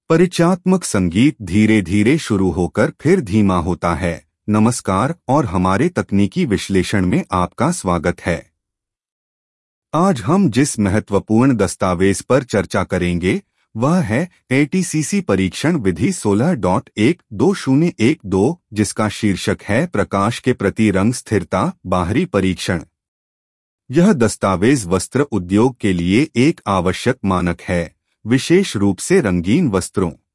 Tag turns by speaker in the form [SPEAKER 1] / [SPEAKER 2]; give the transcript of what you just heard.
[SPEAKER 1] परिचयात्मक संगीत धीरे धीरे शुरू होकर फिर धीमा होता है। नमस्कार और हमारे तकनीकी विश्लेषण में आपका स्वागत है। आज हम जिस महत्वपूर्ण दस्तावेज पर चर्चा करेंगे वह है ATCC परीक्षण विधि 16.12012, जिसका शीर्षक है प्रकाश के प्रति रंग स्थिरता बाहरी परीक्षण। यह दस्तावेज वस्त्र उद्योग के लिए एक आवश्यक मानक है, विशेष रूप से रंगीन वस्त्रों